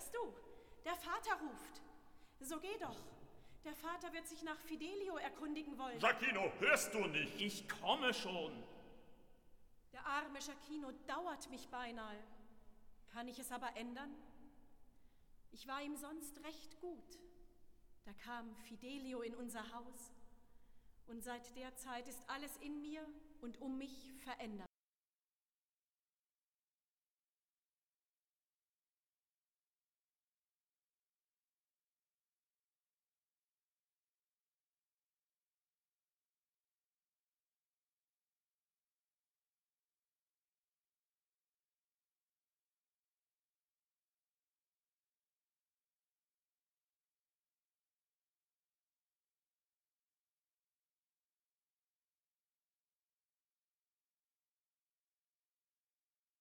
hörst du? Der Vater ruft. So geh doch. Der Vater wird sich nach Fidelio erkundigen wollen. Giacchino, hörst du nicht? Ich komme schon. Der arme Giacchino dauert mich beinahe. Kann ich es aber ändern? Ich war ihm sonst recht gut. Da kam Fidelio in unser Haus. Und seit der Zeit ist alles in mir und um mich verändert.